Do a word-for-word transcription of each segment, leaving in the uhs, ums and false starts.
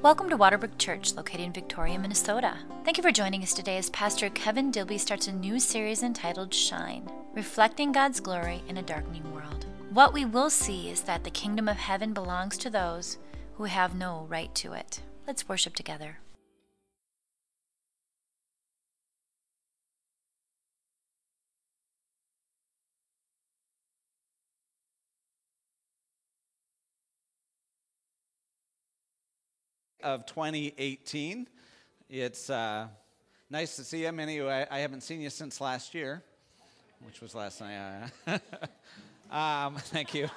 Welcome to Waterbrook Church, located in Victoria, Minnesota. Thank you for joining us today as Pastor Kevin Dilby starts a new series entitled Shine, reflecting God's glory in a darkening world. What we will see is that the kingdom of heaven belongs to those who have no right to it. Let's worship together. Of twenty eighteen. It's uh, nice to see you. Many of you, I, I haven't seen you since last year, which was last night. um, thank you.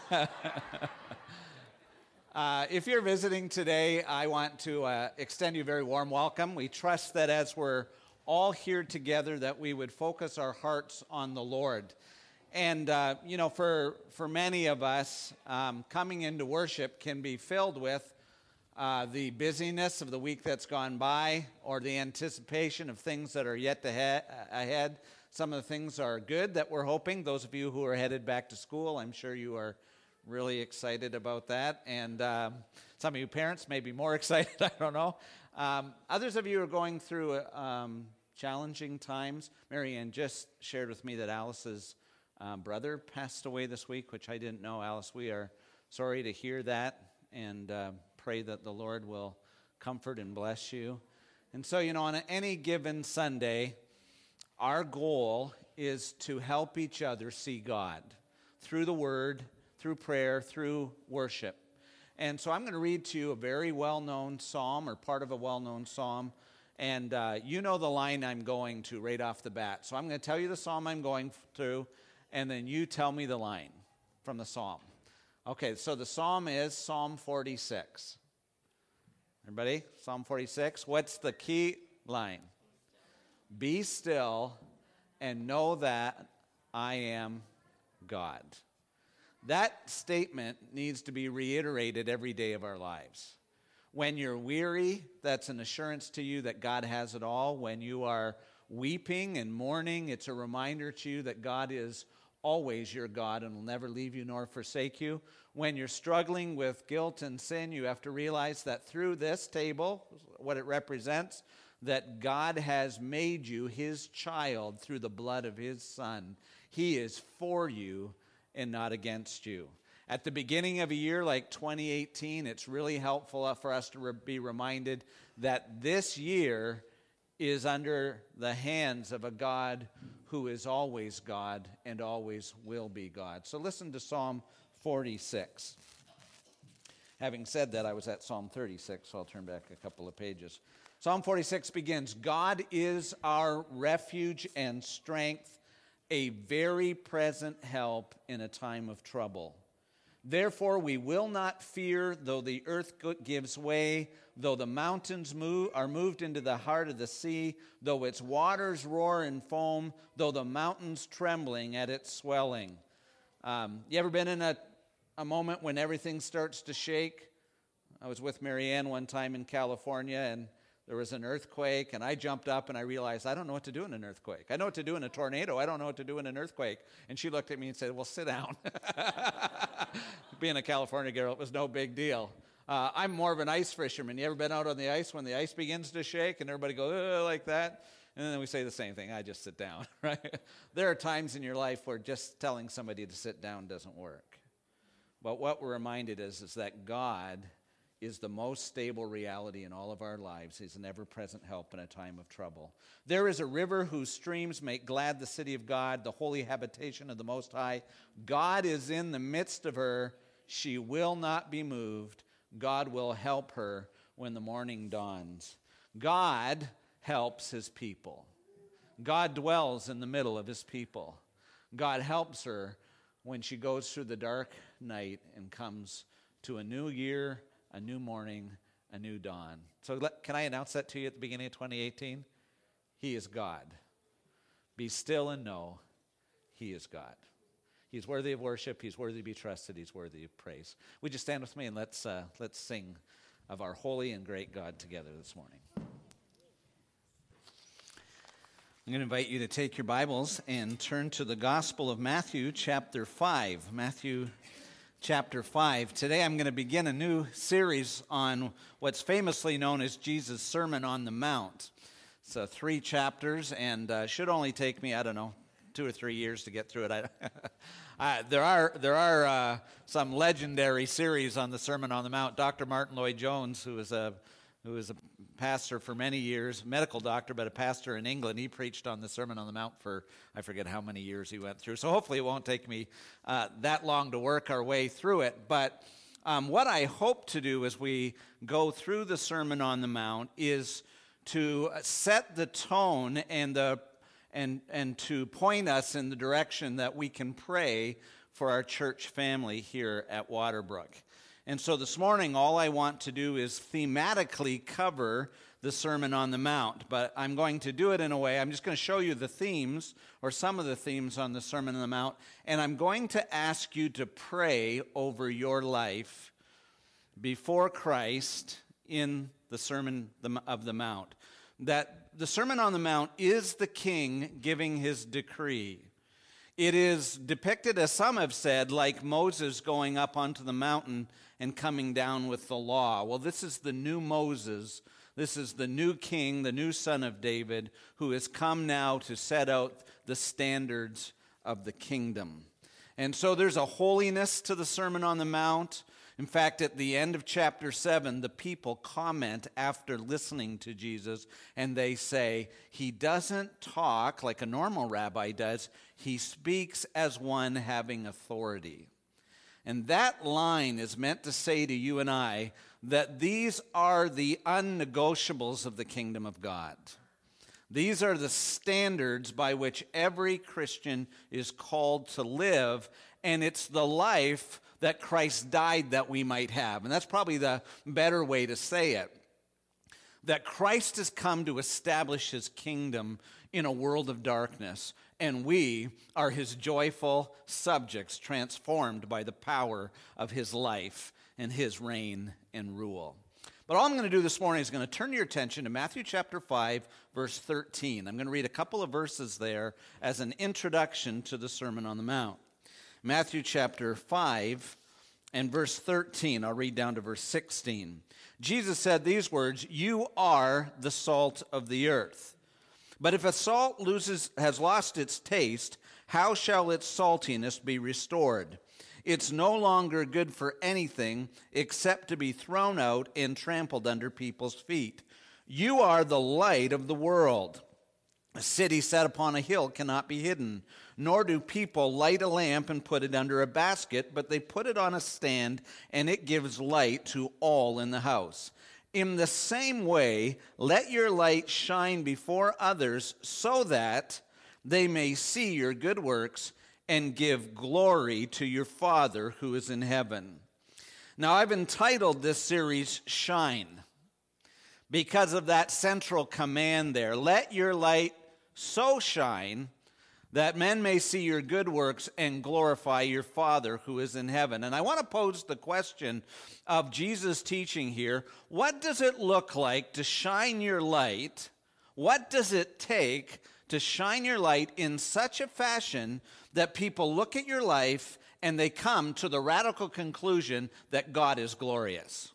uh, if you're visiting today, I want to uh, extend you a very warm welcome. We trust that as we're all here together, that we would focus our hearts on the Lord. And, uh, you know, for, for many of us, um, coming into worship can be filled with Uh, the busyness of the week that's gone by, or the anticipation of things that are yet to he- ahead. Some of the things are good that we're hoping. Those of you who are headed back to school, I'm sure you are really excited about that. And um, some of you parents may be more excited, I don't know. Um, others of you are going through um, challenging times. Marianne just shared with me that Alice's um, brother passed away this week, which I didn't know. Alice, we are sorry to hear that, and uh, pray that the Lord will comfort and bless you. And so, you know, on any given Sunday, our goal is to help each other see God through the Word, through prayer, through worship. And so I'm going to read to you a very well-known psalm, or part of a well-known psalm. And uh, you know the line I'm going to right off the bat. So I'm going to tell you the psalm I'm going through, and then you tell me the line from the psalm. Okay, so the psalm is Psalm forty-six. Everybody, Psalm forty-six. What's the key line? Be still and know that I am God. That statement needs to be reiterated every day of our lives. When you're weary, that's an assurance to you that God has it all. When you are weeping and mourning, it's a reminder to you that God is always your God and will never leave you nor forsake you. When you're struggling with guilt and sin, you have to realize that through this table, what it represents, that God has made you his child through the blood of his Son. He is for you and not against you. At the beginning of a year like twenty eighteen, it's really helpful for us to be reminded that this year is under the hands of a God who is always God and always will be God. So listen to Psalm forty-six. Having said that, I was at Psalm thirty-six, so I'll turn back a couple of pages. Psalm forty-six begins, God is our refuge and strength, a very present help in a time of trouble. Therefore we will not fear, though the earth gives way, though the mountains move, are moved into the heart of the sea, though its waters roar and foam, though the mountains trembling at its swelling. Um, you ever been in a, a moment when everything starts to shake? I was with Marianne one time in California, and there was an earthquake, and I jumped up and I realized I don't know what to do in an earthquake. I know what to do in a tornado. I don't know what to do in an earthquake. And she looked at me and said, well, sit down. Being a California girl, it was no big deal. Uh, I'm more of an ice fisherman. You ever been out on the ice when the ice begins to shake and everybody goes, oh, like that? And then we say the same thing, I just sit down, right? There are times in your life where just telling somebody to sit down doesn't work. But what we're reminded is, is that God is the most stable reality in all of our lives. He's an ever-present help in a time of trouble. There is a river whose streams make glad the city of God, the holy habitation of the Most High. God is in the midst of her. She will not be moved. God will help her when the morning dawns. God helps his people. God dwells in the middle of his people. God helps her when she goes through the dark night and comes to a new year, a new morning, a new dawn. So let, can I announce that to you at the beginning of twenty eighteen? He is God. Be still and know he is God. He's worthy of worship. He's worthy to be trusted. He's worthy of praise. Would you stand with me and let's uh, let's sing of our holy and great God together this morning. I'm going to invite you to take your Bibles and turn to the Gospel of Matthew, chapter five. Matthew chapter five. Today I'm going to begin a new series on what's famously known as Jesus' Sermon on the Mount. It's uh, three chapters and uh, should only take me, I don't know, two or three years to get through it. I, uh, there are there are uh, some legendary series on the Sermon on the Mount. Doctor Martin Lloyd-Jones, who is a who is a pastor for many years, medical doctor, but a pastor in England, he preached on the Sermon on the Mount for, I forget how many years he went through. So hopefully it won't take me uh, that long to work our way through it. But um, what I hope to do as we go through the Sermon on the Mount is to set the tone and the and and to point us in the direction that we can pray for our church family here at Waterbrook. And so this morning, all I want to do is thematically cover the Sermon on the Mount. But I'm going to do it in a way, I'm just going to show you the themes, or some of the themes on the Sermon on the Mount, and I'm going to ask you to pray over your life before Christ in the Sermon of the Mount. That the Sermon on the Mount is the king giving his decree. It is depicted, as some have said, like Moses going up onto the mountain and coming down with the law. Well, this is the new Moses. This is the new king, the new son of David, who has come now to set out the standards of the kingdom. And so there's a holiness to the Sermon on the Mount. In fact, at the end of chapter seven, the people comment after listening to Jesus, and they say, he doesn't talk like a normal rabbi does. He speaks as one having authority. And that line is meant to say to you and I that these are the unnegotiables of the kingdom of God. These are the standards by which every Christian is called to live, and it's the life that Christ died that we might have. And that's probably the better way to say it. That Christ has come to establish his kingdom in a world of darkness, and we are his joyful subjects transformed by the power of his life and his reign and rule. But all I'm going to do this morning is going to turn your attention to Matthew chapter five, verse thirteen. I'm going to read a couple of verses there as an introduction to the Sermon on the Mount. Matthew chapter five and verse thirteen. I'll read down to verse sixteen. Jesus said these words, "You are the salt of the earth. But if a salt loses, has lost its taste, how shall its saltiness be restored? It's no longer good for anything except to be thrown out and trampled under people's feet. You are the light of the world. A city set upon a hill cannot be hidden, nor do people light a lamp and put it under a basket, but they put it on a stand, and it gives light to all in the house. In the same way, let your light shine before others so that they may see your good works and give glory to your Father who is in heaven." Now, I've entitled this series Shine because of that central command there. Let your light so shine that men may see your good works and glorify your Father who is in heaven. And I want to pose the question of Jesus' teaching here. What does it look like to shine your light? What does it take to shine your light in such a fashion that people look at your life and they come to the radical conclusion that God is glorious?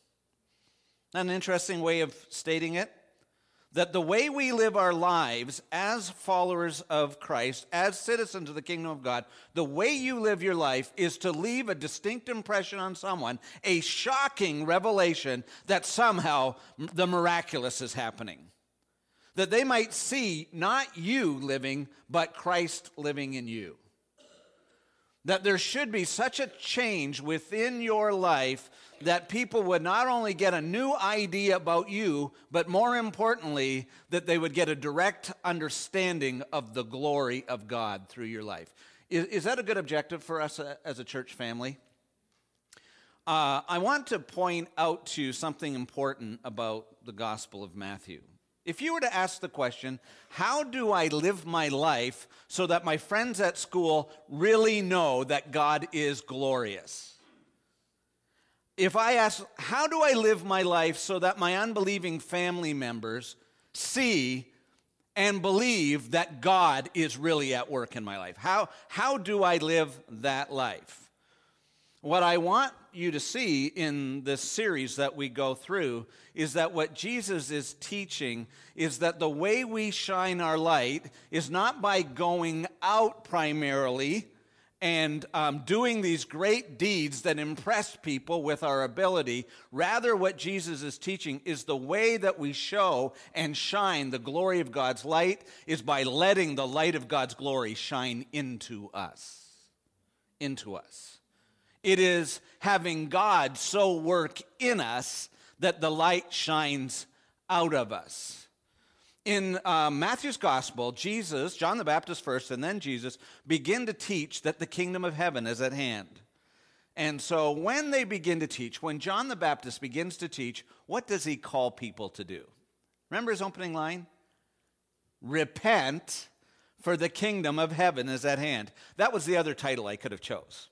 An interesting way of stating it. That the way we live our lives as followers of Christ, as citizens of the kingdom of God, the way you live your life is to leave a distinct impression on someone, a shocking revelation that somehow the miraculous is happening. That they might see not you living, but Christ living in you. That there should be such a change within your life that people would not only get a new idea about you, but more importantly, that they would get a direct understanding of the glory of God through your life. Is, is that a good objective for us as a church family? Uh, I want to point out to you something important about the Gospel of Matthew. If you were to ask the question, how do I live my life so that my friends at school really know that God is glorious? If I ask, how do I live my life so that my unbelieving family members see and believe that God is really at work in my life? How, how do I live that life? What I want you to see in this series that we go through is that what Jesus is teaching is that the way we shine our light is not by going out primarily and um, doing these great deeds that impress people with our ability. Rather, what Jesus is teaching is the way that we show and shine the glory of God's light is by letting the light of God's glory shine into us. Into us. It is having God so work in us that the light shines out of us. In uh, Matthew's gospel, Jesus, John the Baptist first, and then Jesus, begin to teach that the kingdom of heaven is at hand. And so when they begin to teach, when John the Baptist begins to teach, what does he call people to do? Remember his opening line? Repent, for the kingdom of heaven is at hand. That was the other title I could have chose.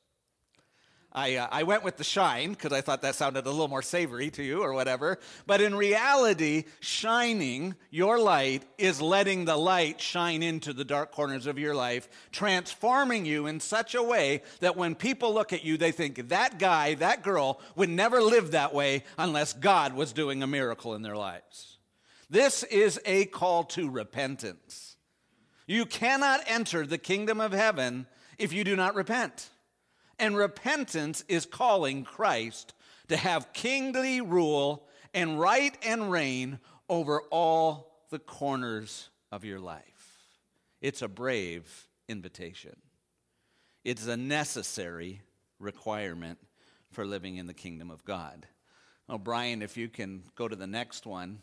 I, uh, I went with the shine because I thought that sounded a little more savory to you or whatever. But in reality, shining your light is letting the light shine into the dark corners of your life, transforming you in such a way that when people look at you, they think that guy, that girl would never live that way unless God was doing a miracle in their lives. This is a call to repentance. You cannot enter the kingdom of heaven if you do not repent. And repentance is calling Christ to have kingly rule and right and reign over all the corners of your life. It's a brave invitation. It's a necessary requirement for living in the kingdom of God. Oh, Brian, if you can go to the next one.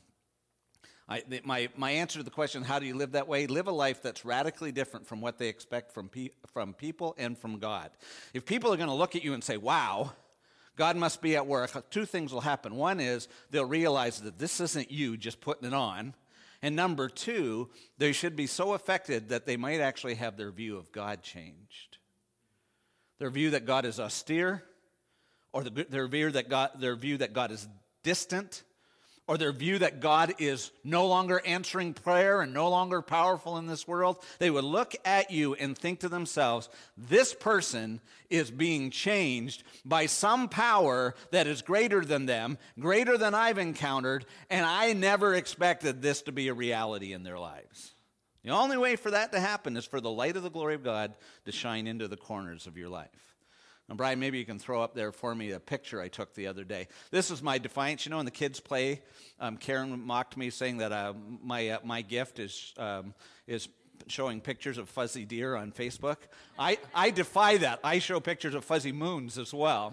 I, my, my answer to the question, how do you live that way? Live a life that's radically different from what they expect from, pe- from people and from God. If people are going to look at you and say, wow, God must be at work, two things will happen. One is they'll realize that this isn't you just putting it on. And number two, they should be so affected that they might actually have their view of God changed. Their view that God is austere, or the, their, view that God, their view that God is distant, or their view that God is no longer answering prayer and no longer powerful in this world. They would look at you and think to themselves, this person is being changed by some power that is greater than them, greater than I've encountered, and I never expected this to be a reality in their lives. The only way for that to happen is for the light of the glory of God to shine into the corners of your life. Now, Brian, maybe you can throw up there for me a picture I took the other day. This is my defiance. You know, in the kids' play, um, Karen mocked me saying that uh, my uh, my gift is um, is showing pictures of fuzzy deer on Facebook. I, I defy that. I show pictures of fuzzy moons as well.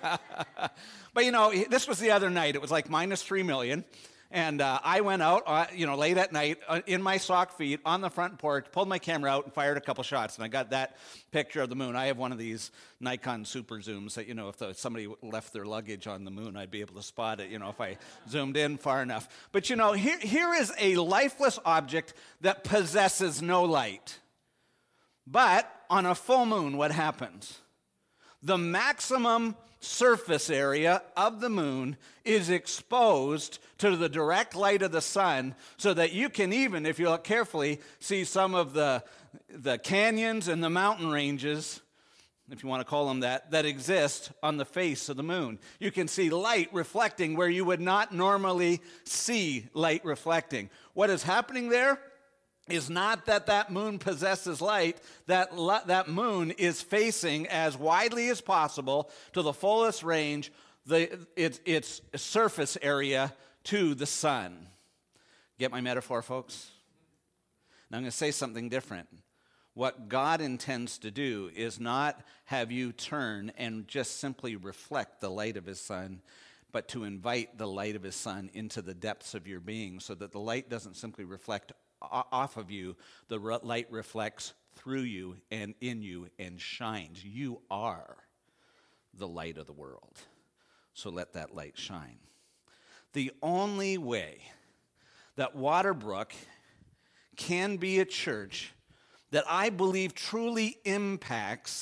But, you know, this was the other night. It was like minus three million. And uh, I went out, uh, you know, late at night uh, in my sock feet on the front porch, pulled my camera out and fired a couple shots. And I got that picture of the moon. I have one of these Nikon super zooms that, you know, if the, somebody left their luggage on the moon, I'd be able to spot it, you know, if I zoomed in far enough. But, you know, here, here is a lifeless object that possesses no light. But on a full moon, what happens? The maximum surface area of the moon is exposed to the direct light of the sun so that you can even, if you look carefully, see some of the, the canyons and the mountain ranges, if you want to call them that, that exist on the face of the moon. You can see light reflecting where you would not normally see light reflecting. What is happening there is not that that moon possesses light. That, that moon is facing as widely as possible to the fullest range the, its, its surface area to the sun. Get my metaphor, folks? Now I'm going to say something different. What God intends to do is not have you turn and just simply reflect the light of his sun, but to invite the light of his sun into the depths of your being so that the light doesn't simply reflect off of you, the light reflects through you and in you and shines. You are the light of the world. So let that light shine. The only way that Waterbrook can be a church that I believe truly impacts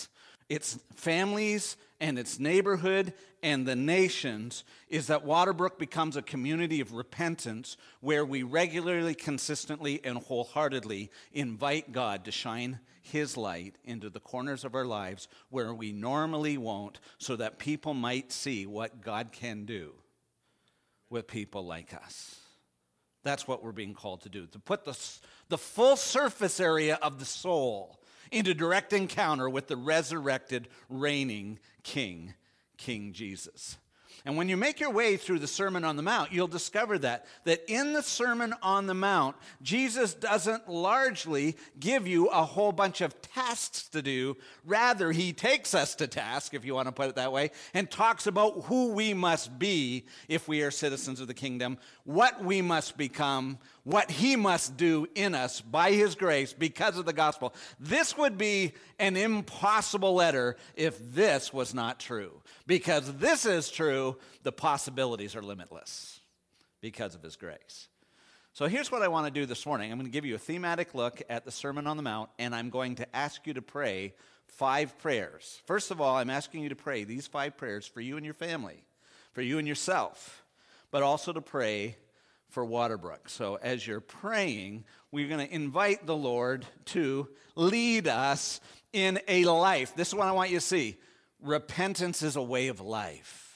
its families and its neighborhood and the nations is that Waterbrook becomes a community of repentance where we regularly, consistently, and wholeheartedly invite God to shine his light into the corners of our lives where we normally won't, so that people might see what God can do with people like us. That's what we're being called to do, to put the, the full surface area of the soul into direct encounter with the resurrected, reigning King, King Jesus. And when you make your way through the Sermon on the Mount, you'll discover that, that in the Sermon on the Mount, Jesus doesn't largely give you a whole bunch of tasks to do. Rather, he takes us to task, if you want to put it that way, and talks about who we must be if we are citizens of the kingdom, what we must become, what he must do in us by his grace because of the gospel. This would be an impossible letter if this was not true. Because this is true, the possibilities are limitless because of his grace. So here's what I want to do this morning. I'm going to give you a thematic look at the Sermon on the Mount, and I'm going to ask you to pray five prayers. First of all, I'm asking you to pray these five prayers for you and your family, for you and yourself, but also to pray for Waterbrook. So as you're praying, we're going to invite the Lord to lead us in a life. This is what I want you to see. Repentance is a way of life.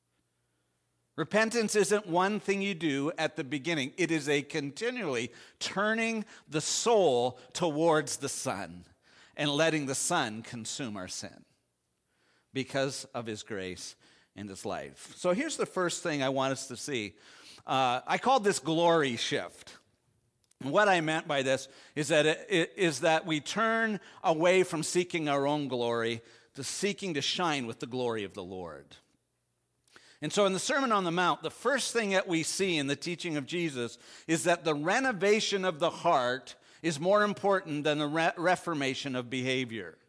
Repentance isn't one thing you do at the beginning. It is a continually turning the soul towards the Son and letting the Son consume our sin because of his grace and his life. So here's the first thing I want us to see. Uh, I called this glory shift. What I meant by this is that it, it, is that we turn away from seeking our own glory to seeking to shine with the glory of the Lord. And so in the Sermon on the Mount, the first thing that we see in the teaching of Jesus is that the renovation of the heart is more important than the re- reformation of behavior.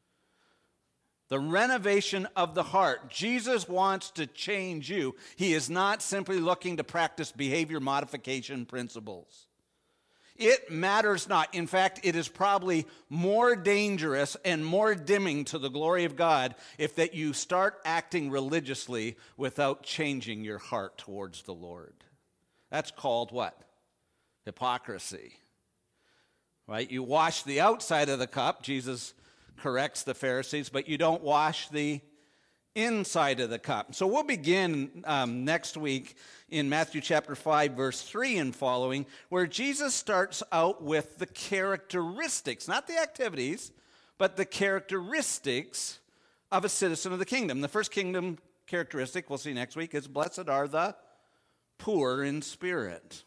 The renovation of the heart. Jesus wants to change you. He is not simply looking to practice behavior modification principles. It matters not. In fact, it is probably more dangerous and more dimming to the glory of God if that you start acting religiously without changing your heart towards the Lord. That's called what? Hypocrisy. Right? You wash the outside of the cup, Jesus corrects the Pharisees, but you don't wash the inside of the cup. So we'll begin um, next week in Matthew chapter five, verse three and following, where Jesus starts out with the characteristics, not the activities, but the characteristics of a citizen of the kingdom. The first kingdom characteristic we'll see next week is blessed are the poor in spirit.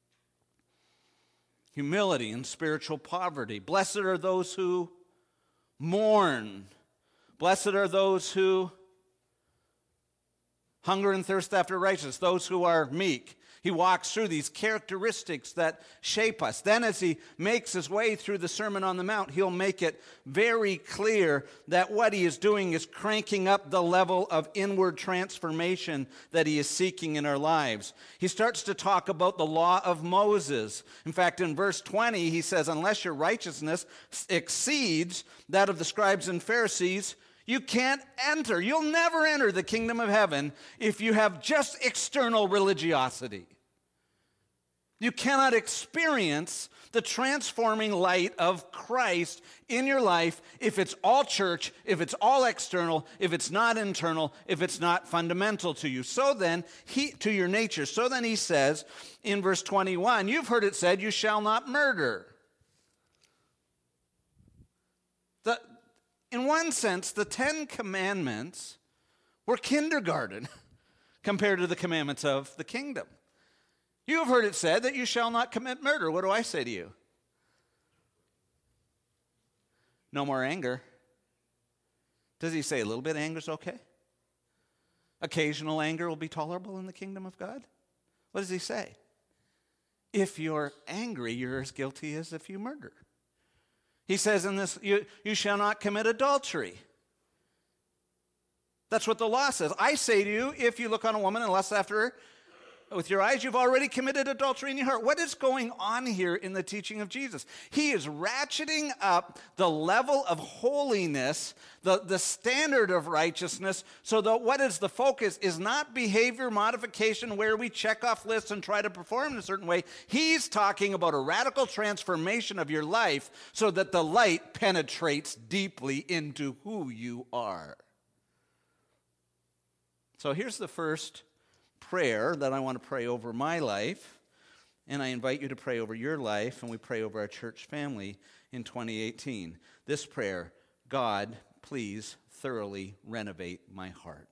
Humility and spiritual poverty. Blessed are those who mourn. Blessed are those who hunger and thirst after righteousness, those who are meek. He walks through these characteristics that shape us. Then as he makes his way through the Sermon on the Mount, he'll make it very clear that what he is doing is cranking up the level of inward transformation that he is seeking in our lives. He starts to talk about the law of Moses. In fact, in verse twenty, he says, unless your righteousness exceeds that of the scribes and Pharisees, you can't enter. You'll never enter the kingdom of heaven if you have just external religiosity. You cannot experience the transforming light of Christ in your life if it's all church, if it's all external, if it's not internal, if it's not fundamental to you. So then, he to your nature. So then he says in verse twenty-one, you've heard it said, you shall not murder. The In one sense, the Ten Commandments were kindergarten compared to the commandments of the kingdom. You have heard it said that you shall not commit murder. What do I say to you? No more anger. Does he say a little bit of anger is okay? Occasional anger will be tolerable in the kingdom of God? What does he say? If you're angry, you're as guilty as if you murder. He says in this, you, you shall not commit adultery. That's what the law says. I say to you, if you look on a woman and lust after her, with your eyes, you've already committed adultery in your heart. What is going on here in the teaching of Jesus? He is ratcheting up the level of holiness, the, the standard of righteousness, so that what is the focus is not behavior modification where we check off lists and try to perform in a certain way. He's talking about a radical transformation of your life so that the light penetrates deeply into who you are. So here's the first prayer that I want to pray over my life, and I invite you to pray over your life, and we pray over our church family in twenty eighteen. This prayer: God, please thoroughly renovate my heart.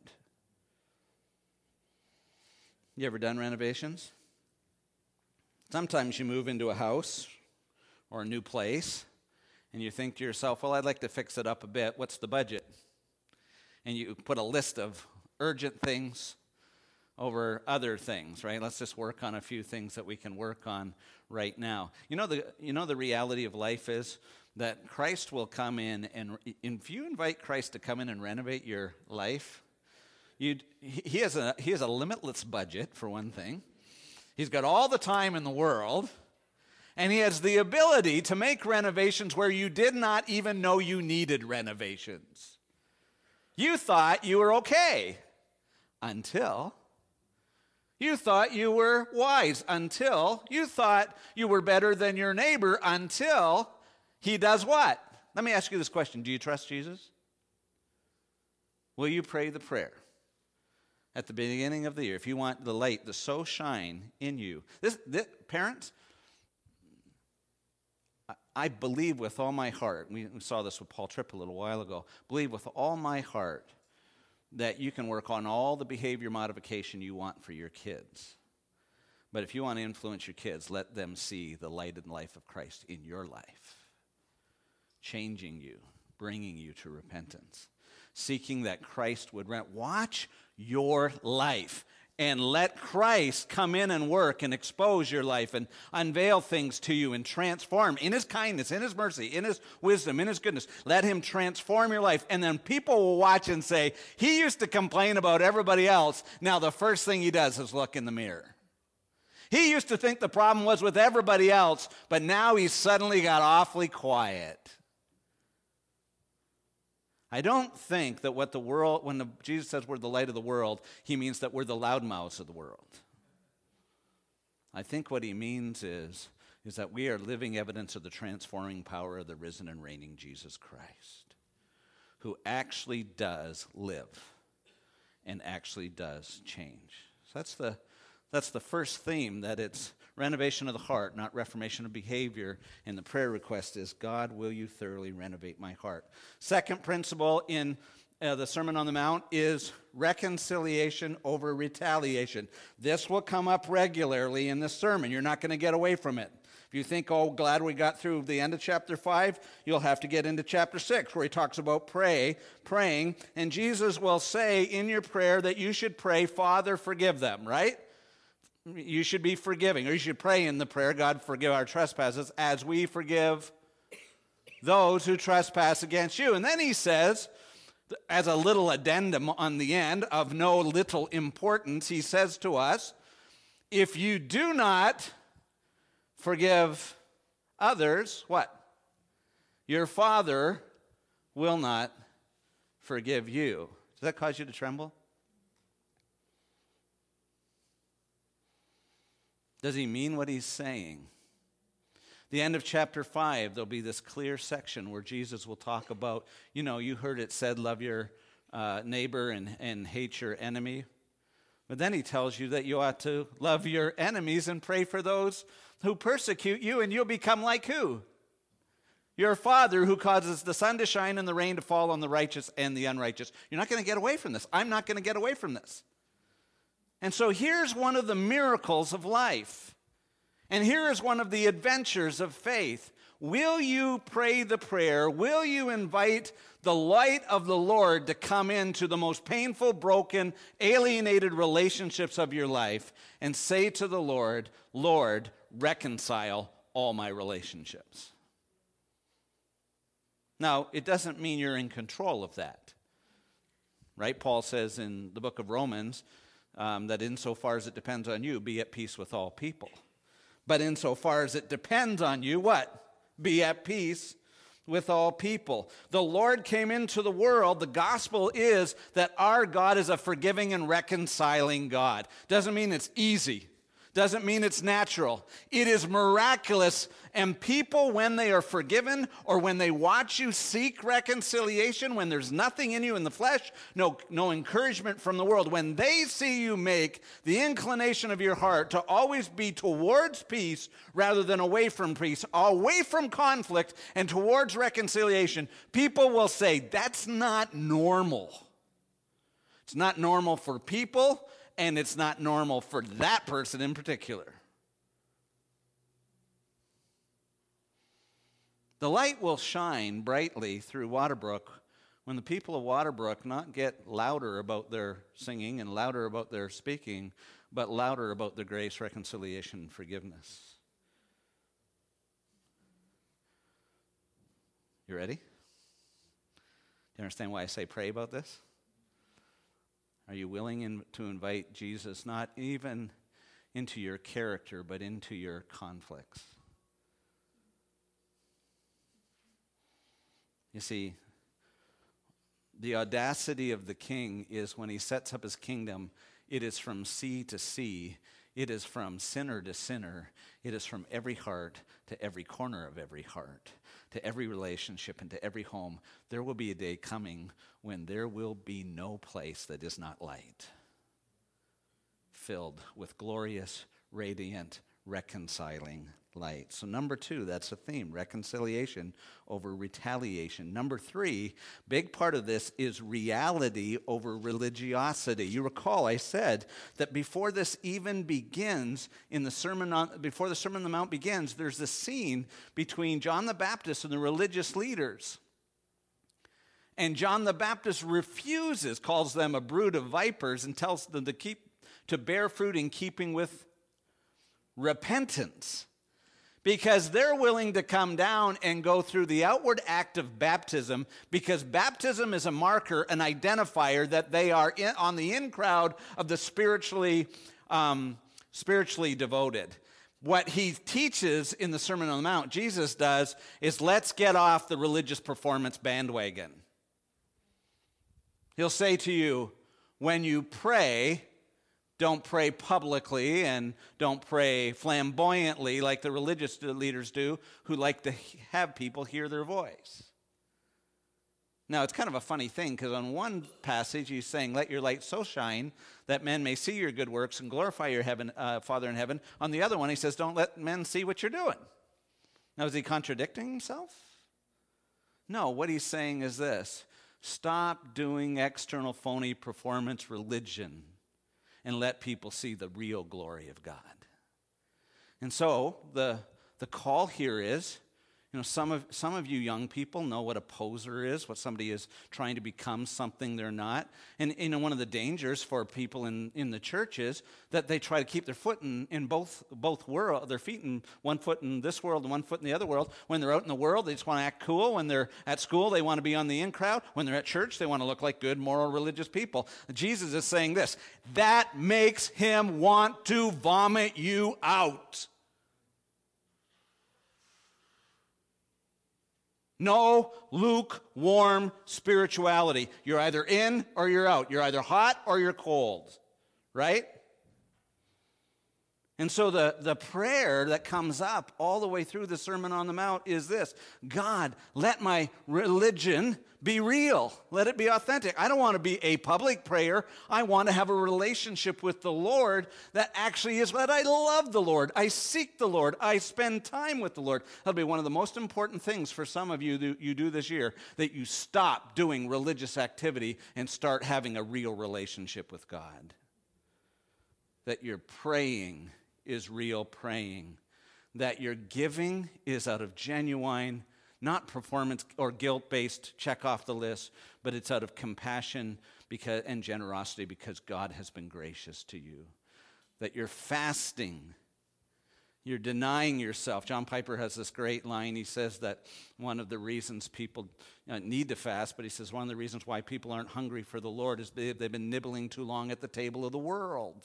You ever done renovations? Sometimes you move into a house or a new place, and you think to yourself, well, I'd like to fix it up a bit. What's the budget? And you put a list of urgent things over other things, right? Let's just work on a few things that we can work on right now. You know the you know the reality of life is that Christ will come in, and if you invite Christ to come in and renovate your life, you he has a he has a limitless budget, for one thing. He's got all the time in the world, and he has the ability to make renovations where you did not even know you needed renovations. You thought you were okay until you thought you were wise, until you thought you were better than your neighbor, until he does what? Let me ask you this question. Do you trust Jesus? Will you pray the prayer at the beginning of the year if you want the light to so shine in you? This, this parents, I, I believe with all my heart, we, we saw this with Paul Tripp a little while ago, believe with all my heart that you can work on all the behavior modification you want for your kids. But if you want to influence your kids, let them see the light and life of Christ in your life, changing you, bringing you to repentance, seeking that Christ would rent. Watch your life and let Christ come in and work and expose your life and unveil things to you and transform in his kindness, in his mercy, in his wisdom, in his goodness. Let him transform your life. And then people will watch and say, he used to complain about everybody else. Now the first thing he does is look in the mirror. He used to think the problem was with everybody else, but now he's suddenly got awfully quiet. I don't think that what the world, when the, Jesus says we're the light of the world, he means that we're the loudmouths of the world. I think what he means is, is that we are living evidence of the transforming power of the risen and reigning Jesus Christ, who actually does live and actually does change. So that's the, that's the first theme, that it's renovation of the heart, not reformation of behavior. And the prayer request is, God, will you thoroughly renovate my heart? Second principle in uh, the Sermon on the Mount is reconciliation over retaliation. This will come up regularly in this sermon. You're not going to get away from it. If you think, oh, glad we got through the end of chapter five, you'll have to get into chapter six, where he talks about pray, praying. And Jesus will say in your prayer that you should pray, Father, forgive them, right? You should be forgiving, or you should pray in the prayer, God, forgive our trespasses as we forgive those who trespass against you. And then he says, as a little addendum on the end of no little importance, he says to us, if you do not forgive others, what? Your Father will not forgive you. Does that cause you to tremble? Does he mean what he's saying? The end of chapter five, there'll be this clear section where Jesus will talk about, you know, you heard it said, love your uh, neighbor and, and hate your enemy. But then he tells you that you ought to love your enemies and pray for those who persecute you, and you'll become like who? Your Father, who causes the sun to shine and the rain to fall on the righteous and the unrighteous. You're not going to get away from this. I'm not going to get away from this. And so here's one of the miracles of life. And here is one of the adventures of faith. Will you pray the prayer? Will you invite the light of the Lord to come into the most painful, broken, alienated relationships of your life and say to the Lord, Lord, reconcile all my relationships? Now, it doesn't mean you're in control of that. Right? Paul says in the book of Romans, um, that insofar as it depends on you, be at peace with all people. But insofar as it depends on you, what? Be at peace with all people. The Lord came into the world. The gospel is that our God is a forgiving and reconciling God. Doesn't mean it's easy. Doesn't mean it's natural. It is miraculous. And people, when they are forgiven or when they watch you seek reconciliation, when there's nothing in you in the flesh, no, no encouragement from the world, when they see you make the inclination of your heart to always be towards peace rather than away from peace, away from conflict and towards reconciliation, people will say, that's not normal. It's not normal for people. And it's not normal for that person in particular. The light will shine brightly through Waterbrook when the people of Waterbrook not get louder about their singing and louder about their speaking, but louder about their grace, reconciliation, and forgiveness. You ready? Do you understand why I say pray about this? Are you willing in, to invite Jesus not even into your character, but into your conflicts? You see, the audacity of the king is when he sets up his kingdom, it is from sea to sea. It is from sinner to sinner. It is from every heart to every corner of every heart, to every relationship and to every home. There will be a day coming when there will be no place that is not light, filled with glorious, radiant, reconciling light. So number two, that's a theme, reconciliation over retaliation. Number three, big part of this is reality over religiosity. You recall I said that before this even begins in the Sermon on, before the Sermon on the Mount begins, there's this scene between John the Baptist and the religious leaders. And John the Baptist refuses, calls them a brood of vipers, and tells them to keep to bear fruit in keeping with repentance. Because they're willing to come down and go through the outward act of baptism, because baptism is a marker, an identifier that they are in, on the in crowd of the spiritually, um, spiritually devoted. What he teaches in the Sermon on the Mount, Jesus does, is let's get off the religious performance bandwagon. He'll say to you, when you pray, don't pray publicly and don't pray flamboyantly like the religious leaders do, who like to have people hear their voice. Now, it's kind of a funny thing, because on one passage he's saying, let your light so shine that men may see your good works and glorify your heaven, uh, Father in heaven. On the other one he says, don't let men see what you're doing. Now, is he contradicting himself? No, what he's saying is this: stop doing external phony performance religion and let people see the real glory of God. And so the, the call here is, you know, some of, some of you young people know what a poser is, what somebody is trying to become something they're not. And, you know, one of the dangers for people in, in the church is that they try to keep their foot in, in both, both worlds, their feet in one foot in this world and one foot in the other world. When they're out in the world, they just want to act cool. When they're at school, they want to be on the in crowd. When they're at church, they want to look like good, moral, religious people. Jesus is saying this: that makes him want to vomit you out. No lukewarm spirituality. You're either in or you're out. You're either hot or you're cold, right? And so the, the prayer that comes up all the way through the Sermon on the Mount is this: God, let my religion be real. Let it be authentic. I don't want to be a public prayer. I want to have a relationship with the Lord that actually is what I love the Lord. I seek the Lord. I spend time with the Lord. That'll be one of the most important things for some of you that you do this year, that you stop doing religious activity and start having a real relationship with God. That you're praying is real praying, that your giving is out of genuine, not performance or guilt-based check off the list, but it's out of compassion because, and generosity because God has been gracious to you. That your fasting You're denying yourself. John Piper has this great line. He says that one of the reasons people uh, need to fast, but he says one of the reasons why people aren't hungry for the Lord is they, they've been nibbling too long at the table of the world.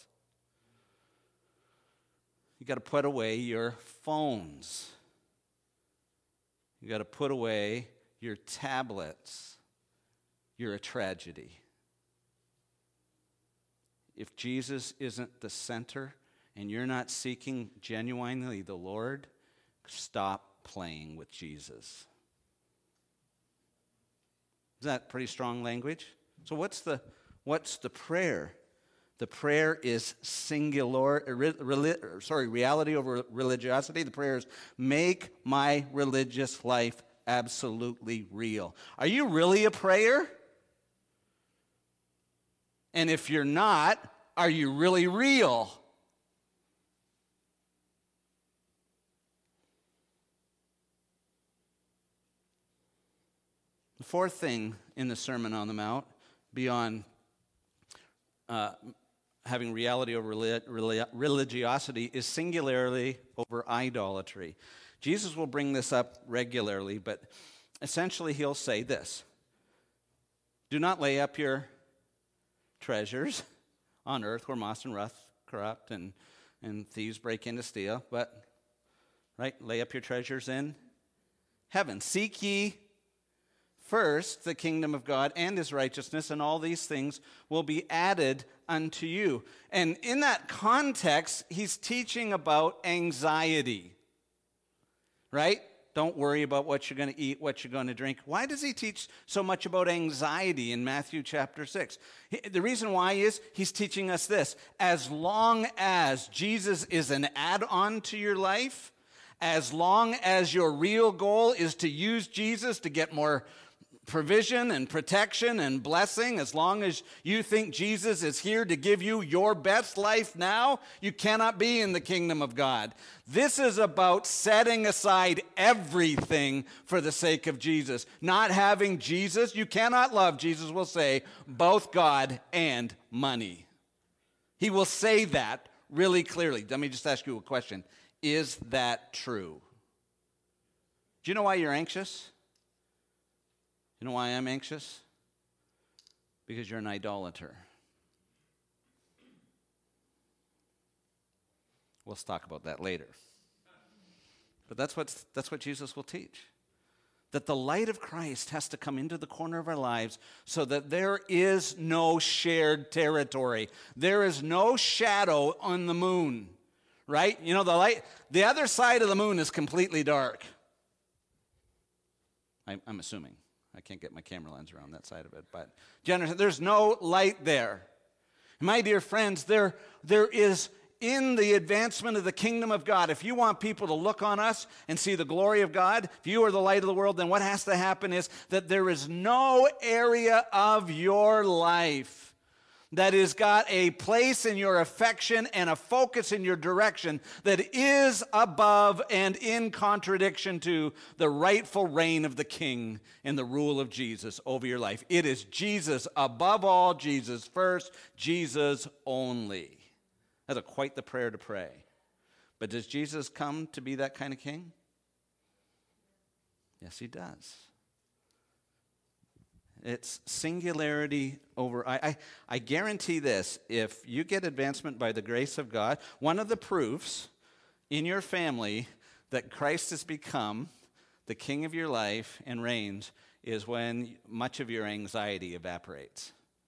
You got to put away your phones. You got to put away your tablets. You're a tragedy. If Jesus isn't the center and you're not seeking genuinely the Lord, stop playing with Jesus. Is that pretty strong language? So what's the what's the prayer? The prayer is singular, re, re, sorry, reality over religiosity. The prayer is, make my religious life absolutely real. Are you really a prayer? And if you're not, are you really real? The fourth thing in the Sermon on the Mount, beyond uh, having reality over religiosity, is singularity over idolatry. Jesus will bring this up regularly, but essentially he'll say this: do not lay up your treasures on earth where moss and rust corrupt and, and thieves break in to steal, but, right, lay up your treasures in heaven. Seek ye first the kingdom of God and his righteousness, and all these things will be added unto you. And in that context, he's teaching about anxiety, right? Don't worry about what you're going to eat, what you're going to drink. Why does he teach so much about anxiety in Matthew chapter six? The reason why is he's teaching us this: as long as Jesus is an add-on to your life, as long as your real goal is to use Jesus to get more provision and protection and blessing, as long as you think Jesus is here to give you your best life now, you cannot be in the kingdom of God. This is about setting aside everything for the sake of Jesus. Not having Jesus, you cannot love, Jesus will say, both God and money. He will say that really clearly. Let me just ask you a question. Is that true? Do you know why you're anxious? You know why I'm anxious? Because you're an idolater. We'll talk about that later. But that's what, that's what Jesus will teach. That the light of Christ has to come into the corner of our lives so that there is no shared territory. There is no shadow on the moon, right? You know, the light, the other side of the moon is completely dark. I, I'm assuming. I can't get my camera lens around that side of it, but generally, there's no light there. My dear friends, there, there is in the advancement of the kingdom of God, if you want people to look on us and see the glory of God, if you are the light of the world, then what has to happen is that there is no area of your life that has got a place in your affection and a focus in your direction that is above and in contradiction to the rightful reign of the King and the rule of Jesus over your life. It is Jesus above all, Jesus first, Jesus only. That's a quite the prayer to pray. But does Jesus come to be that kind of king? Yes, he does. It's singularity over, I, I, I guarantee this, if you get advancement by the grace of God, one of the proofs in your family that Christ has become the king of your life and reigns is when much of your anxiety evaporates.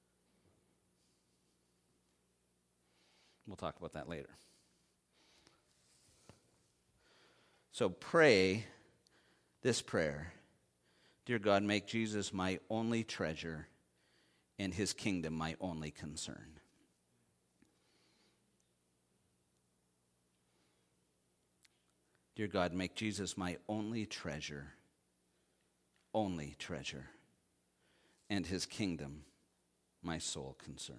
We'll talk about that later. So pray this prayer: dear God, make Jesus my only treasure and his kingdom my only concern. Dear God, make Jesus my only treasure, only treasure, and his kingdom my sole concern.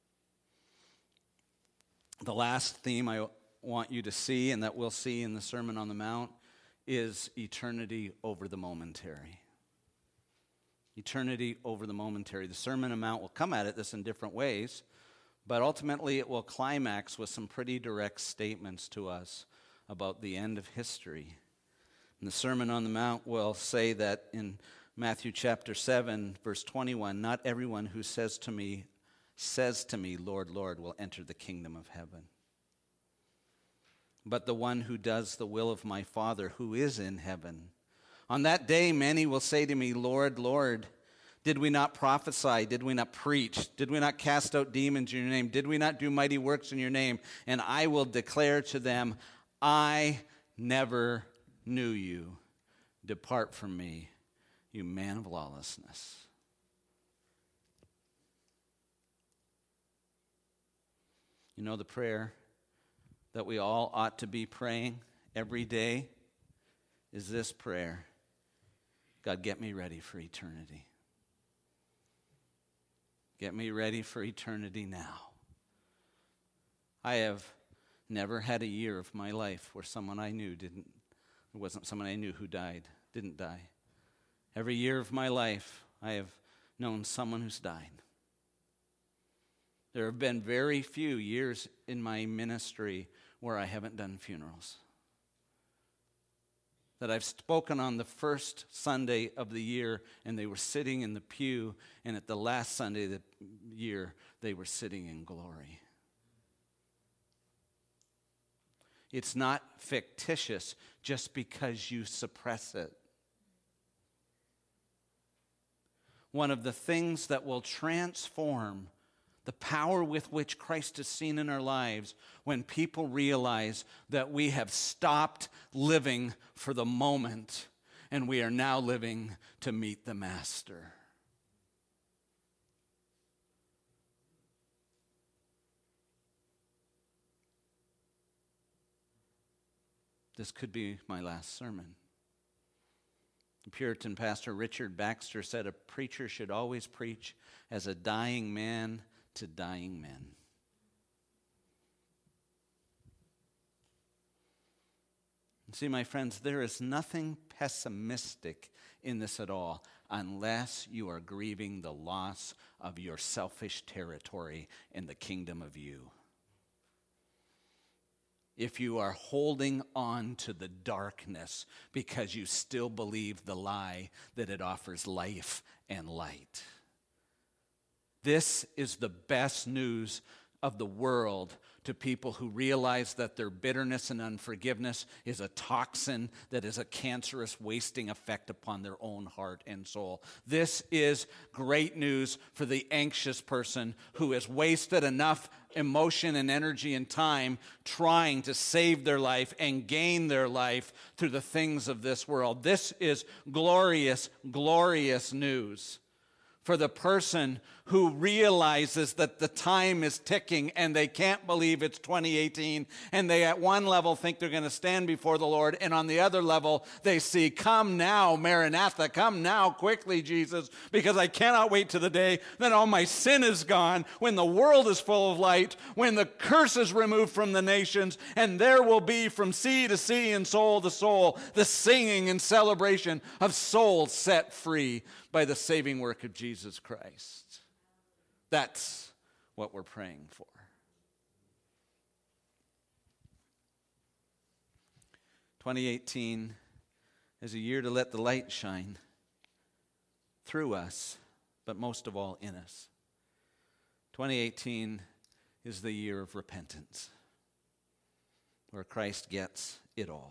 The last theme I want you to see, and that we'll see in the Sermon on the Mount, is eternity over the momentary. Eternity over the momentary. The Sermon on the Mount will come at it this in different ways, but ultimately it will climax with some pretty direct statements to us about the end of history. And the Sermon on the Mount will say that in Matthew chapter seven, verse twenty-one, not everyone who says to me, says to me, Lord, Lord, will enter the kingdom of heaven, but the one who does the will of my Father who is in heaven. On that day, many will say to me, Lord, Lord, did we not prophesy? Did we not preach? Did we not cast out demons in your name? Did we not do mighty works in your name? And I will declare to them, I never knew you. Depart from me, you man of lawlessness. You know the prayer that we all ought to be praying every day is this prayer: God, get me ready for eternity. Get me ready for eternity now. I have never had a year of my life where someone I knew didn't, it wasn't someone I knew who died, didn't die. Every year of my life, I have known someone who's died. There have been very few years in my ministry where I haven't done funerals. That I've spoken on the first Sunday of the year, and they were sitting in the pew, and at the last Sunday of the year, they were sitting in glory. It's not fictitious just because you suppress it. One of the things that will transform the power with which Christ is seen in our lives when people realize that we have stopped living for the moment and we are now living to meet the Master. This could be my last sermon. Puritan pastor Richard Baxter said a preacher should always preach as a dying man to dying men. And see, my friends, there is nothing pessimistic in this at all unless you are grieving the loss of your selfish territory in the kingdom of you. If you are holding on to the darkness because you still believe the lie that it offers life and light. This is the best news of the world to people who realize that their bitterness and unforgiveness is a toxin that is a cancerous, wasting effect upon their own heart and soul. This is great news for the anxious person who has wasted enough emotion and energy and time trying to save their life and gain their life through the things of this world. This is glorious, glorious news for the person who realizes that the time is ticking and they can't believe it's twenty eighteen, and they at one level think they're going to stand before the Lord, and on the other level they see, come now, Maranatha, come now quickly, Jesus, because I cannot wait to the day that all my sin is gone, when the world is full of light, when the curse is removed from the nations, and there will be from sea to sea and soul to soul the singing and celebration of souls set free by the saving work of Jesus Christ. That's what we're praying for. twenty eighteen is a year to let the light shine through us, but most of all in us. twenty eighteen is the year of repentance, where Christ gets it all.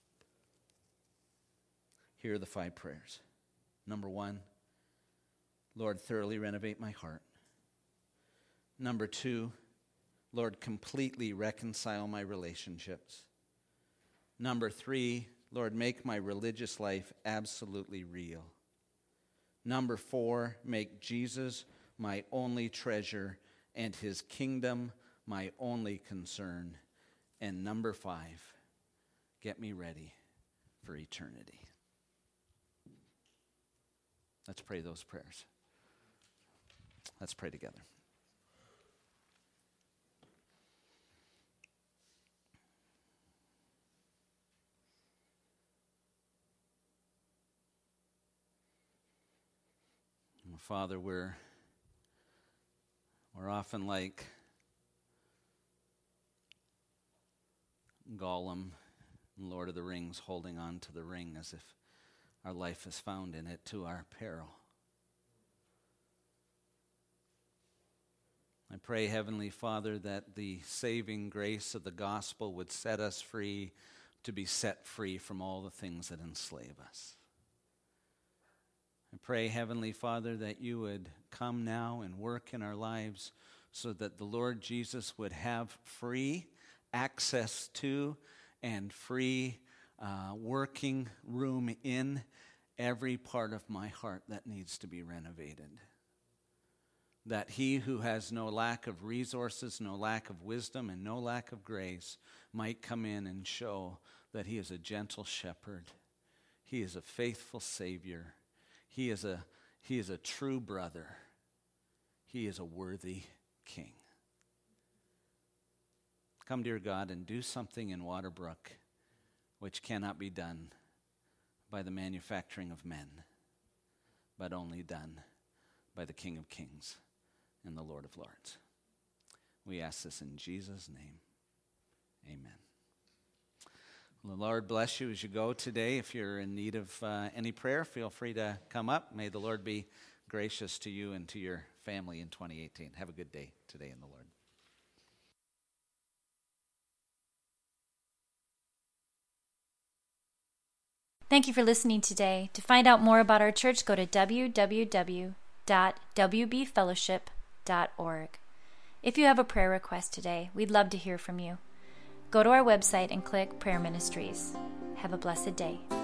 Here are the five prayers. Number one, Lord, thoroughly renovate my heart. Number two, Lord, completely reconcile my relationships. Number three, Lord, make my religious life absolutely real. Number four, make Jesus my only treasure and his kingdom my only concern. And number five, get me ready for eternity. Let's pray those prayers. Let's pray together. Father, we're, we're often like Gollum Lord of the Rings, holding on to the ring as if our life is found in it to our peril. I pray, Heavenly Father, that the saving grace of the gospel would set us free to be set free from all the things that enslave us. I pray, Heavenly Father, that you would come now and work in our lives so that the Lord Jesus would have free access to and free uh, working room in every part of my heart that needs to be renovated. That he who has no lack of resources, no lack of wisdom, and no lack of grace might come in and show that he is a gentle shepherd. He is a faithful Savior. He is a, he is a true brother. He is a worthy King. Come, dear God, and do something in Waterbrook which cannot be done by the manufacturing of men, but only done by the King of Kings and the Lord of Lords. We ask this in Jesus' name. Amen. Well, the Lord bless you as you go today. If you're in need of uh, any prayer, feel free to come up. May the Lord be gracious to you and to your family in twenty eighteen. Have a good day today in the Lord. Thank you for listening today. To find out more about our church, go to w w w dot w b fellowship dot org. If you have a prayer request today, we'd love to hear from you. Go to our website and click Prayer Ministries. Have a blessed day.